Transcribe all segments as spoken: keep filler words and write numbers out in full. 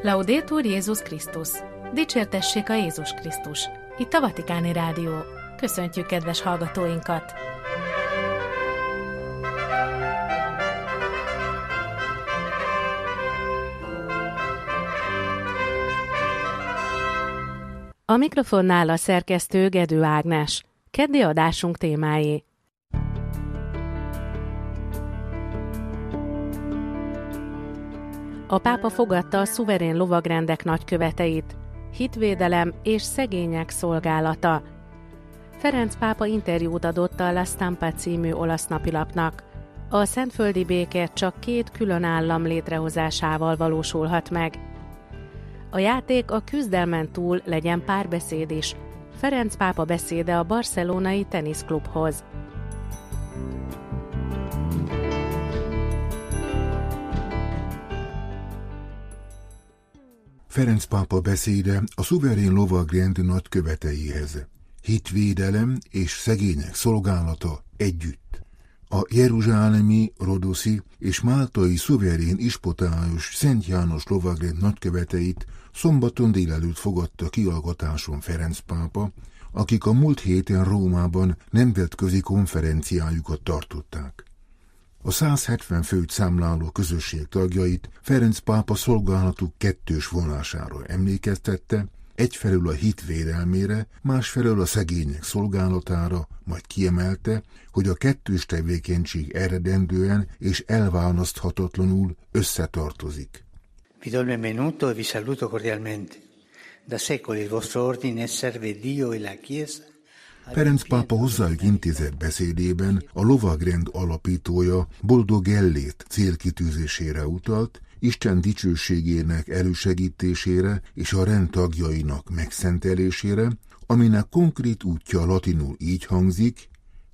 Laudetur Jézus Krisztus! Dicsértessék a Jézus Krisztus! Itt a Vatikáni Rádió. Köszöntjük kedves hallgatóinkat! A mikrofonnál a szerkesztő Gedő Ágnes. Keddi adásunk témái. A pápa fogadta a szuverén lovagrendek nagyköveteit. Hitvédelem és szegények szolgálata. Ferenc pápa interjút adott a La Stampa című olasz napilapnak. A szentföldi béke csak két külön állam létrehozásával valósulhat meg. A játék a küzdelmen túl legyen párbeszéd is. Ferenc pápa beszéde a barcelonai teniszklubhoz. Ferenc pápa beszéde a szuverén lovagrend nagyköveteihez. Hitvédelem és szegények szolgálata együtt. A jeruzsálemi, rodoszi és máltai szuverén ispotályos Szent János lovagrend nagyköveteit szombaton délelőtt fogadta kiallgatáson Ferenc pápa, akik a múlt héten Rómában nemzetközi konferenciájukat tartották. A száz hetven főt számláló közösség tagjait Ferenc pápa szolgálatuk kettős vonására emlékeztette, egyfelől a hit védelmére, másfelől a szegények szolgálatára, majd kiemelte, hogy a kettős tevékenység eredendően és elválaszthatatlanul összetartozik. Vi do il benvenuto e vi saluto cordialmente. Da secoli il vostro ordine serve Dio e la Chiesa. Ferenc pápa hozzájuk intézett beszédében a lovagrend alapítója Boldog Gellért célkitűzésére utalt, Isten dicsőségének elősegítésére és a rend tagjainak megszentelésére, aminek konkrét útja latinul így hangzik: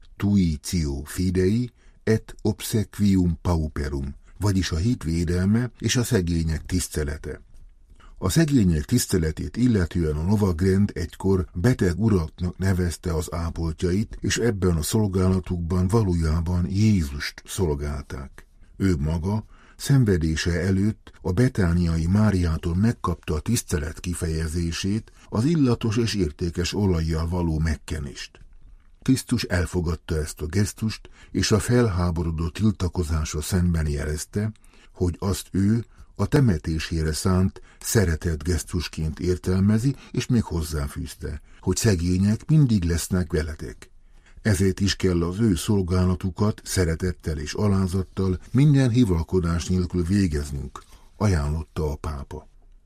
tuitio fidei et obsequium pauperum, vagyis a hit védelme és a szegények tisztelete. A szegények tiszteletét illetően a lovagrend egykor beteg uraknak nevezte az ápoltjait, és ebben a szolgálatukban valójában Jézust szolgálták. Ő maga szenvedése előtt a betániai Máriától megkapta a tisztelet kifejezését, az illatos és értékes olajjal való megkenést. Krisztus elfogadta ezt a gesztust, és a felháborodó tiltakozásra szemben jelezte, hogy azt ő a temetésére szánt szeretett gesztusként értelmezi, és még hozzáfűzte, hogy szegények mindig lesznek veletek. Ezért is kell az ő szolgálatukat szeretettel és alázattal minden hivalkodás nélkül végeznünk, ajánlotta a pápa.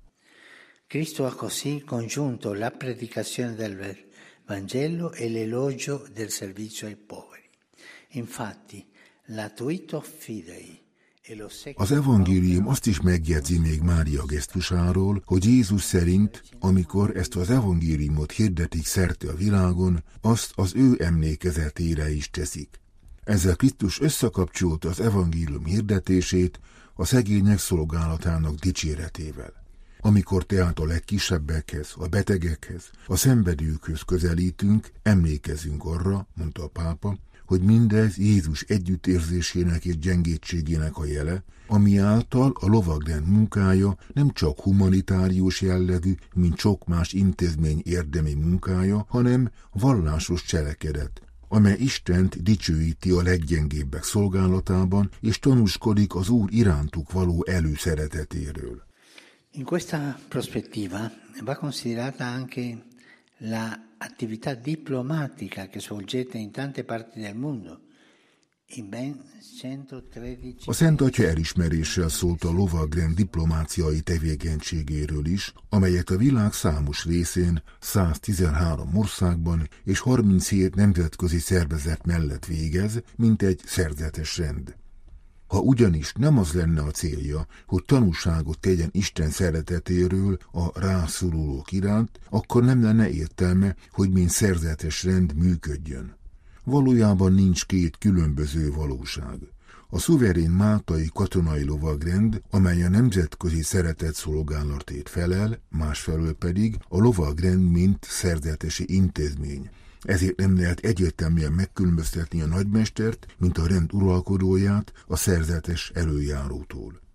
Cristo ha così congiunto la predicazione del Vangelo e l'elogio del servizio ai poveri. Infatti, la tuito fidei. Az evangélium azt is megjegyzi még Mária gesztusáról, hogy Jézus szerint, amikor ezt az evangéliumot hirdetik szerte a világon, azt az ő emlékezetére is teszik. Ezzel Krisztus összekapcsolta az evangélium hirdetését a szegények szolgálatának dicséretével. Amikor tehát a legkisebbekhez, a betegekhez, a szenvedőkhöz közelítünk, emlékezünk arra, mondta a pápa, hogy mindez Jézus együttérzésének és gyengétségének a jele, ami által a lovagrend munkája nem csak humanitárius jellegű, mint sok más intézmény érdemi munkája, hanem vallásos cselekedet, amely Istent dicsőíti a leggyengébbek szolgálatában, és tanúskodik az Úr irántuk való előszeretetéről. In questa prospettiva va considerata anche la attività diplomatica che svolgete in tante parti del mondo. In ben centotredici A Szent Atya elismeréssel szólt a lovagrend diplomáciai tevékenységéről is, amelyet a világ számos részén, száztizenhárom országban és harminchét nemzetközi szervezet mellett végez, mint egy szerzetes rend. Ha ugyanis nem az lenne a célja, hogy tanúságot tegyen Isten szeretetéről a rászorulók iránt, akkor nem lenne értelme, hogy mint szerzetes rend működjön. Valójában nincs két különböző valóság. A szuverén máltai katonai lovagrend, amely a nemzetközi szeretet szolgálatért felel, másfelől pedig a lovagrend mint szerzetesi intézmény. Ezért nem lehet egyértelműen megkülönböztetni a nagymestert, mint a rend uralkodóját a szerzetes előjárótól.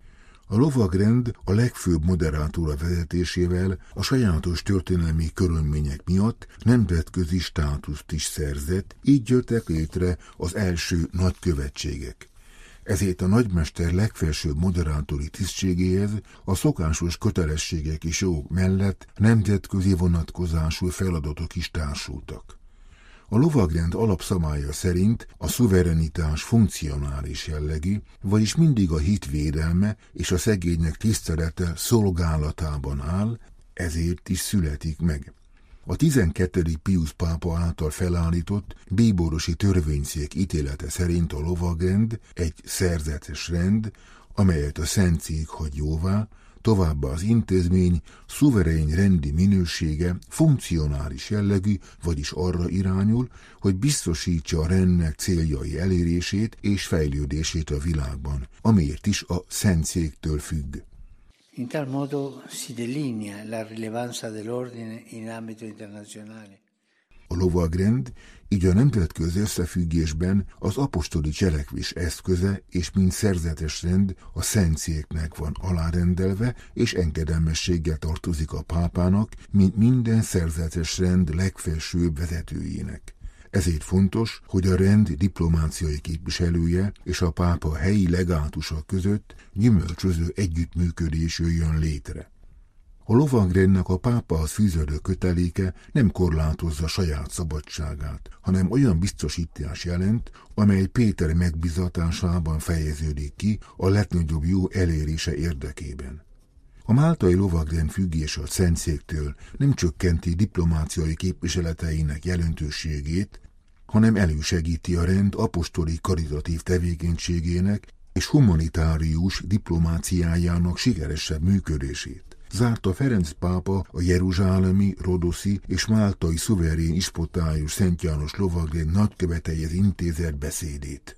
A lovagrend a legfőbb moderátora vezetésével a sajátos történelmi körülmények miatt nemzetközi státuszt is szerzett, így jöttek létre az első nagykövetségek. Ezért a nagymester legfelsőbb moderátori tisztségéhez a szokásos kötelességek és jogok mellett nemzetközi vonatkozású feladatok is társultak. A lovagrend alapszabálya szerint a szuverenitás funkcionális jellegű, vagyis mindig a hit védelme és a szegények tisztelete szolgálatában áll, ezért is születik meg. A tizenkettedik Piusz pápa által felállított bíborosi törvényszék ítélete szerint a lovagrend egy szerzetes rend, amelyet a Szentszék hagy jóvá, továbbá az intézmény szuverén rendi minősége funkcionális jellegű, vagyis arra irányul, hogy biztosítsa a rendnek céljai elérését és fejlődését a világban, amiért is a Szentszéktől függ. In tal modo si delinea la rilevanza dell'ordine in ambito internazionale. A lovagrend így a nemzetközi összefüggésben az apostoli cselekvés eszköze, és mint szerzetes rend a Szentszéknek van alárendelve, és engedelmességgel tartozik a pápának, mint minden szerzetes rend legfelsőbb vezetőjének. Ezért fontos, hogy a rend diplomáciai képviselője és a pápa helyi legátusa között gyümölcsöző együttműködés jöjjön létre. A lovagrendnek a pápahoz fűződő köteléke nem korlátozza saját szabadságát, hanem olyan biztosítás jelent, amely Péter megbizatásában fejeződik ki a legnagyobb jó elérése érdekében. A máltai lovagrend függése a Szentszéktől nem csökkenti diplomáciai képviseleteinek jelentőségét, hanem elősegíti a rend apostoli karitatív tevékenységének és humanitárius diplomáciájának sikeresebb működését. Zárta Ferenc pápa a jeruzsálemi, rodoszi és máltai szuverén ispotályus Szent János lovagrend nagyköveteihez intézett beszédét.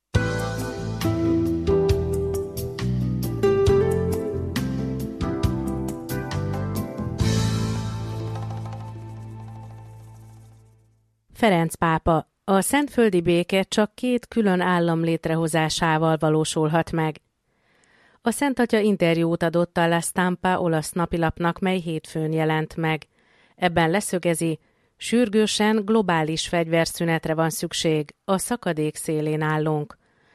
Ferenc pápa: a szentföldi béke csak két külön állam létrehozásával valósulhat meg. A Szent Atya interjút adott a La Stampa olasz napilapnak, mely hétfőn jelent meg. Ebben leszögezi, sürgősen globális fegyverszünetre van szükség, a szakadék szélén állunk.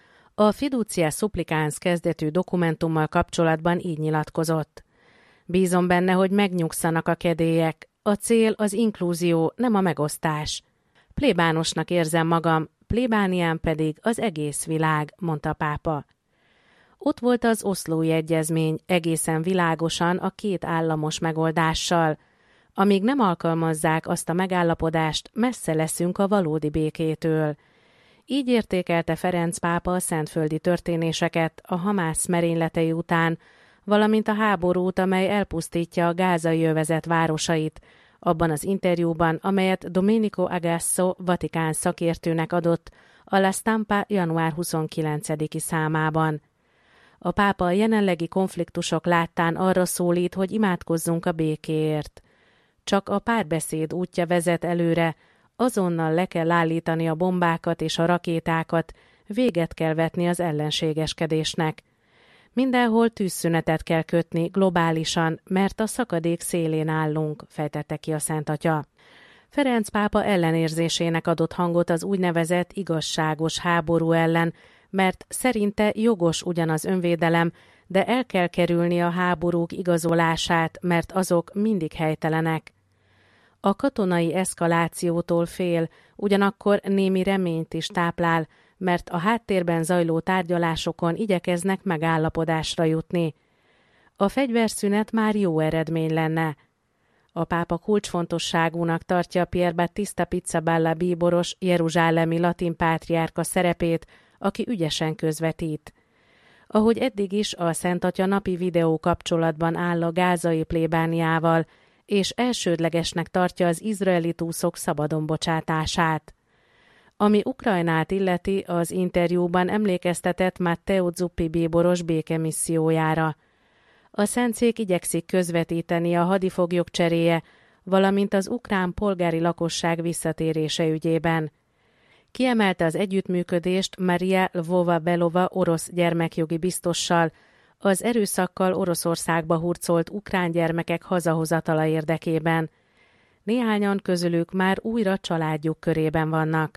A Fiducia Supplicans kezdetű dokumentummal kapcsolatban így nyilatkozott. Bízom benne, hogy megnyugszanak a kedélyek, a cél az inklúzió, nem a megosztás. Plébánosnak érzem magam, plébánián pedig az egész világ, mondta a pápa. Ott volt az Oszlói Egyezmény, egészen világosan a két államos megoldással. Amíg nem alkalmazzák azt a megállapodást, messze leszünk a valódi békétől. Így értékelte Ferenc pápa a szentföldi történéseket a Hamász merényletei után, valamint a háborút, amely elpusztítja a gázai övezet városait, abban az interjúban, amelyet Domenico Agasso vatikán szakértőnek adott a La Stampa január huszonkilencediki számában. A pápa a jelenlegi konfliktusok láttán arra szólít, hogy imádkozzunk a békéért. Csak a párbeszéd útja vezet előre, azonnal le kell állítani a bombákat és a rakétákat, véget kell vetni az ellenségeskedésnek. Mindenhol tűzszünetet kell kötni globálisan, mert a szakadék szélén állunk, fejtette ki a Szent Atya. Ferenc pápa ellenérzésének adott hangot az úgynevezett igazságos háború ellen, mert szerinte jogos ugyan az önvédelem, de el kell kerülni a háborúk igazolását, mert azok mindig helytelenek. A katonai eszkalációtól fél, ugyanakkor némi reményt is táplál, mert a háttérben zajló tárgyalásokon igyekeznek megállapodásra jutni. A fegyverszünet már jó eredmény lenne. A pápa kulcsfontosságúnak tartja Pier Battista Pizzaballa bíboros jeruzsálemi latin pátriárka szerepét, aki ügyesen közvetít. Ahogy eddig is, a Szent Atya napi videó kapcsolatban áll a gázai plébániával, és elsődlegesnek tartja az izraeli túszok szabadon bocsátását. Ami Ukrajnát illeti, az interjúban emlékeztetett Matteo Zuppi bíboros békemissziójára. A Szentszék igyekszik közvetíteni a hadifoglyok cseréje, valamint az ukrán polgári lakosság visszatérése ügyében. Kiemelte az együttműködést Maria Lvova-Belova orosz gyermekjogi biztossal, az erőszakkal Oroszországba hurcolt ukrán gyermekek hazahozatala érdekében. Néhányan közülük már újra családjuk körében vannak.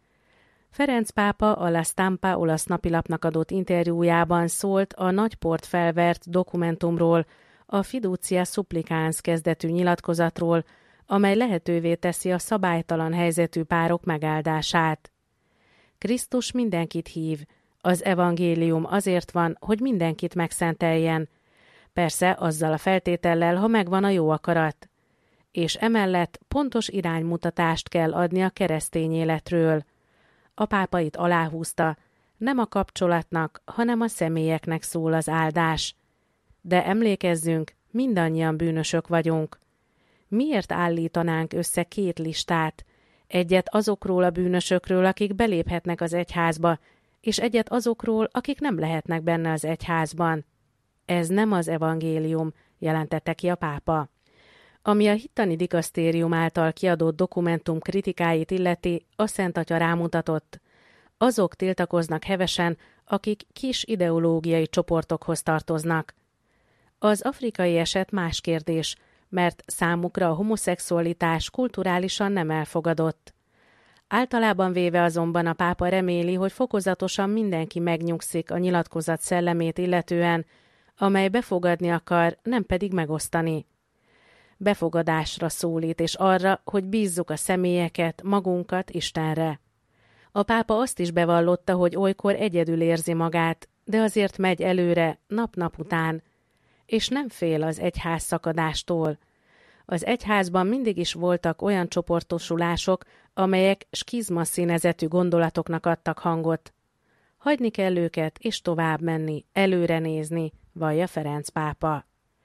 Ferenc pápa a La Stampa olasz napilapnak adott interjújában szólt a nagyport felvert dokumentumról, a Fiducia Supplicans kezdetű nyilatkozatról, amely lehetővé teszi a szabálytalan helyzetű párok megáldását. Krisztus mindenkit hív, az evangélium azért van, hogy mindenkit megszenteljen, persze azzal a feltétellel, ha megvan a jó akarat, és emellett pontos iránymutatást kell adni a keresztény életről. A pápa itt aláhúzta, nem a kapcsolatnak, hanem a személyeknek szól az áldás. De emlékezzünk, mindannyian bűnösök vagyunk. Miért állítanánk össze két listát? Egyet azokról a bűnösökről, akik beléphetnek az egyházba, és egyet azokról, akik nem lehetnek benne az egyházban. Ez nem az evangélium, jelentette ki a pápa. Ami a hittani dikasztérium által kiadott dokumentum kritikáit illeti, a Szent Atya rámutatott. Azok tiltakoznak hevesen, akik kis ideológiai csoportokhoz tartoznak. Az afrikai eset más kérdés, mert számukra a homoszexualitás kulturálisan nem elfogadott. Általában véve azonban a pápa reméli, hogy fokozatosan mindenki megnyugszik a nyilatkozat szellemét illetően, amely befogadni akar, nem pedig megosztani. Befogadásra szólít, és arra, hogy bízzuk a személyeket, magunkat Istenre. A pápa azt is bevallotta, hogy olykor egyedül érzi magát, de azért megy előre nap-nap után, és nem fél az egyház szakadástól. Az egyházban mindig is voltak olyan csoportosulások, amelyek skizma színezetű gondolatoknak adtak hangot. Hagyni kell őket, és tovább menni, előre nézni, vallja Ferenc pápa.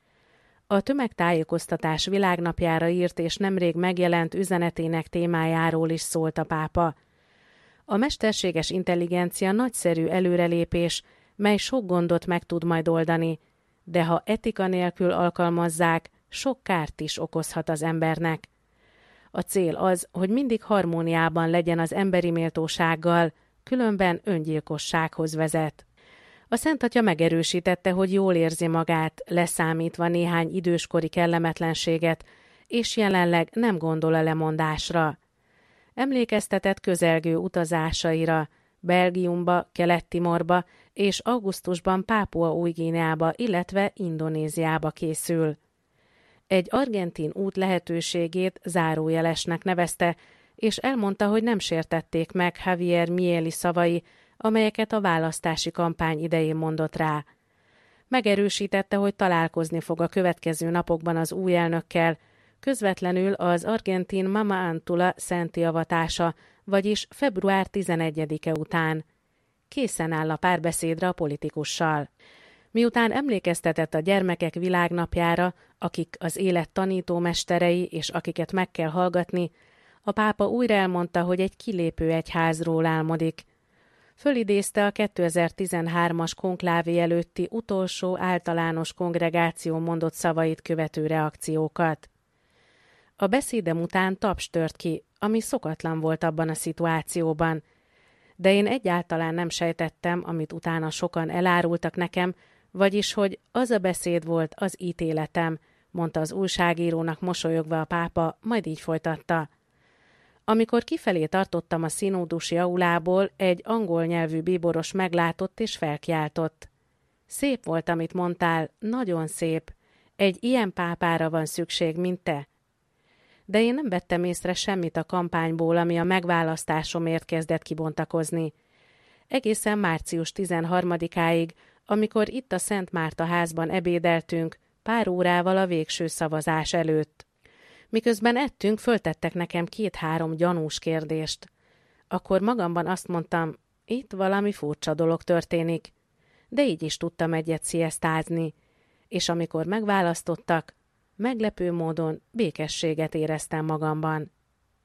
A tömegtájékoztatás világnapjára írt és nemrég megjelent üzenetének témájáról is szólt a pápa. A mesterséges intelligencia nagyszerű előrelépés, mely sok gondot meg tud majd oldani, de ha etika nélkül alkalmazzák, sok kárt is okozhat az embernek. A cél az, hogy mindig harmóniában legyen az emberi méltósággal, különben öngyilkossághoz vezet. A Szent Atya megerősítette, hogy jól érzi magát, leszámítva néhány időskori kellemetlenséget, és jelenleg nem gondol a lemondásra. Emlékeztetett közelgő utazásaira, Belgiumba, Kelet-Timorba és augusztusban Pápua Új-Guineába, illetve Indonéziába készül. Egy argentin út lehetőségét zárójelesnek nevezte, és elmondta, hogy nem sértették meg Javier Mieli szavai, amelyeket a választási kampány idején mondott rá. Megerősítette, hogy találkozni fog a következő napokban az új elnökkel, közvetlenül az argentin Mama Antula szenti avatása, vagyis február tizenegyedike után. Készen áll a párbeszédre a politikussal. Miután emlékeztetett a gyermekek világnapjára, akik az élet tanítómesterei és akiket meg kell hallgatni, a pápa újra elmondta, hogy egy kilépő egyházról álmodik. Fölidézte a kétezer-tizenhármas konklávé előtti utolsó általános kongregáció mondott szavait követő reakciókat. A beszédem után taps tört ki, ami szokatlan volt abban a szituációban, de én egyáltalán nem sejtettem, amit utána sokan elárultak nekem, vagyis, hogy az a beszéd volt az ítéletem, mondta az újságírónak mosolyogva a pápa, majd így folytatta. Amikor kifelé tartottam a színódusi aulából, egy angol nyelvű bíboros meglátott és felkiáltott. Szép volt, amit mondtál, nagyon szép. Egy ilyen pápára van szükség, mint te. De én nem vettem észre semmit a kampányból, ami a megválasztásomért kezdett kibontakozni. Egészen március tizenharmadikáig, amikor itt a Szent Márta házban ebédeltünk, pár órával a végső szavazás előtt. Miközben ettünk, föltettek nekem két-három gyanús kérdést. Akkor magamban azt mondtam, itt valami furcsa dolog történik, de így is tudtam egyet sziasztázni, és amikor megválasztottak, meglepő módon békességet éreztem magamban.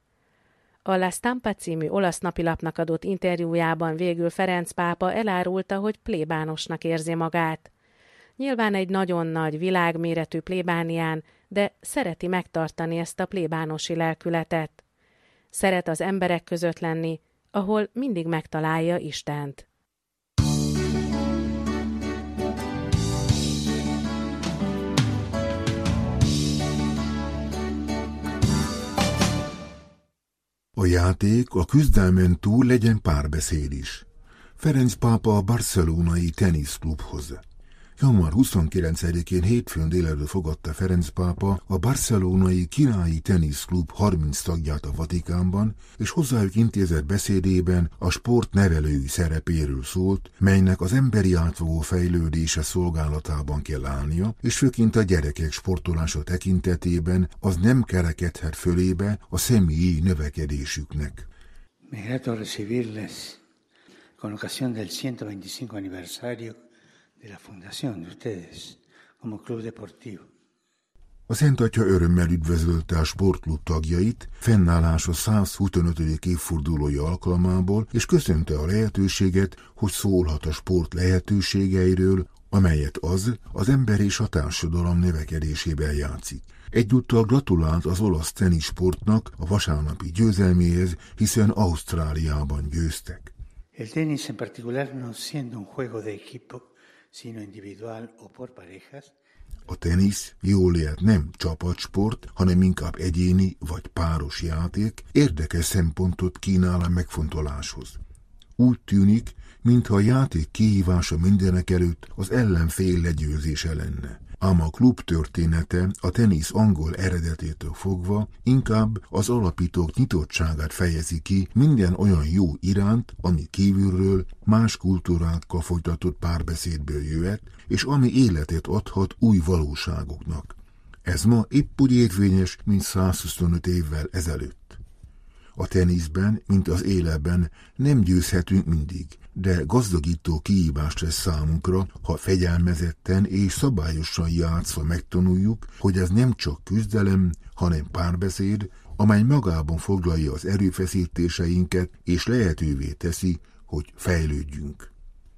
A La Stampa című olasz napilapnak adott interjújában végül Ferenc pápa elárulta, hogy plébánosnak érzi magát. Nyilván egy nagyon nagy, világméretű plébánián, de szereti megtartani ezt a plébánosi lelkületet. Szeret az emberek között lenni, ahol mindig megtalálja Istent. A játék a küzdelmen túl legyen párbeszéd is. Ferenc pápa a barcelonai teniszklubhoz. január huszonkilencedikén hétfőn délelőtt fogadta Ferenc pápa a barcelonai királyi teniszklub harminc tagját a Vatikánban, és hozzájuk intézett beszédében a sport nevelői szerepéről szólt, melynek az emberi átfogó fejlődése szolgálatában kell állnia, és főként a gyerekek sportolása tekintetében az nem kerekedhet fölébe a személyi növekedésüknek. Me grato recibirles con ocasión del ciento veinticinco aniversario de la fundación de ustedes como club deportivo. A Szent Atya örömmel üdvözölte a sportklub tagjait fennállása száz huszonötödik évfordulója alkalmából, és köszönte a lehetőséget, hogy szólhat a sport lehetőségeiről, amelyet az az ember és a társadalom növekedésében játszik. Egyúttal gratulált az olasz teniszsportnak a vasárnapi győzelméhez, hiszen Ausztráliában győztek. El tenis en particular no siendo un juego de equipo, sino individual o por parejas. A tenisz jól lehet nem csapatsport, hanem inkább egyéni vagy páros játék, érdekes szempontot kínál a megfontoláshoz. Úgy tűnik, mintha a játék kihívása mindenek előtt az ellenfél legyőzése lenne. Ám a klub története a tenisz angol eredetétől fogva inkább az alapítók nyitottságát fejezi ki minden olyan jó iránt, ami kívülről más kultúrákkal folytatott párbeszédből jöhet, és ami életet adhat új valóságoknak. Ez ma épp úgy érvényes, mint százhuszonöt évvel ezelőtt. A teniszben, mint az életben nem győzhetünk mindig, de gazdagító kihívást lesz számunkra, ha fegyelmezetten és szabályosan játszva megtanuljuk, hogy ez nem csak küzdelem, hanem párbeszéd, amely magában foglalja az erőfeszítéseinket és lehetővé teszi, hogy fejlődjünk.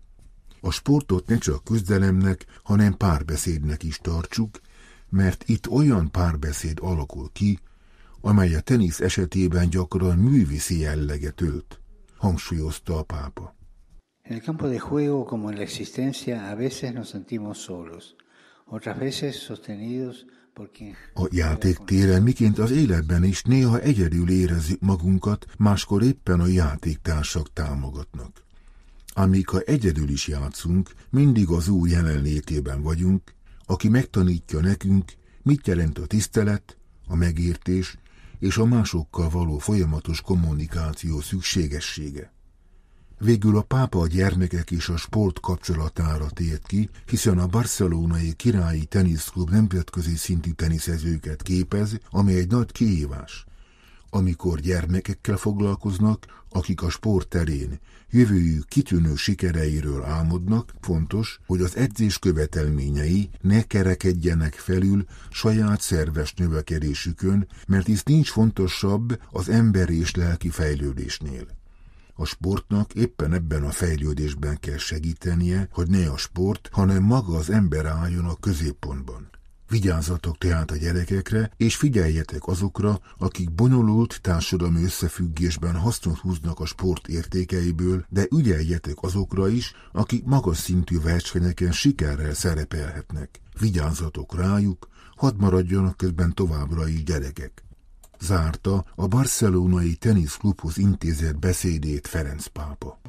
A sportot ne csak küzdelemnek, hanem párbeszédnek is tartsuk, mert itt olyan párbeszéd alakul ki, amely a tenisz esetében gyakran művészi jelleget ölt, hangsúlyozta a pápa. En el campo de juego, como en la existencia, a veces nos sentimos solos, otras veces sostenidos por quien... A játéktéren, miként az életben is néha egyedül érezzük magunkat, máskor éppen a játéktársak támogatnak. Amíg ha egyedül is játszunk, mindig az Úr jelenlétében vagyunk, aki megtanítja nekünk, mit jelent a tisztelet, a megértés és a másokkal való folyamatos kommunikáció szükségessége. Végül a pápa a gyermekek és a sport kapcsolatára tért ki, hiszen a barcelonai királyi teniszklub nemzetközi szintű teniszezőket képez, ami egy nagy kihívás. Amikor gyermekekkel foglalkoznak, akik a sport terén jövőjük kitűnő sikereiről álmodnak, fontos, hogy az edzés követelményei ne kerekedjenek felül saját szerves növekedésükön, mert itt nincs fontosabb az emberi és lelki fejlődésnél. A sportnak éppen ebben a fejlődésben kell segítenie, hogy ne a sport, hanem maga az ember álljon a középpontban. Vigyázzatok tehát a gyerekekre, és figyeljetek azokra, akik bonyolult társadalmi összefüggésben hasznot húznak a sport értékeiből, de ügyeljetek azokra is, akik magas szintű versenyeken sikerrel szerepelhetnek. Vigyázzatok rájuk, hadd maradjanak közben továbbra is gyerekek. Zárta a barcelonai teniszklubhoz intézett beszédét Ferenc pápa.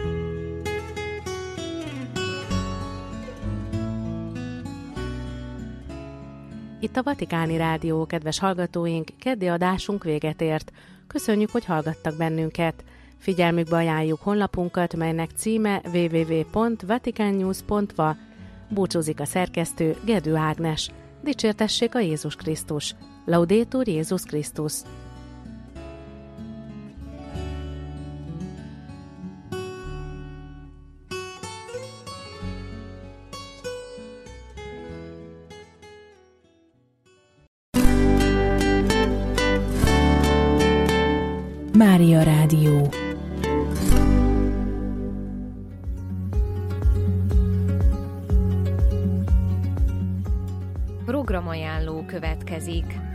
Itt a Vatikáni Rádió, kedves hallgatóink, keddi adásunk véget ért. Köszönjük, hogy hallgattak bennünket. Figyelmükbe ajánljuk honlapunkat, melynek címe double-u double-u double-u pont vatican news pont v a. Búcsúzik a szerkesztő Gedő Ágnes. Dicsértessék a Jézus Krisztus. Laudetur Jézus Krisztus. Mária Rádió. Programajánló következik.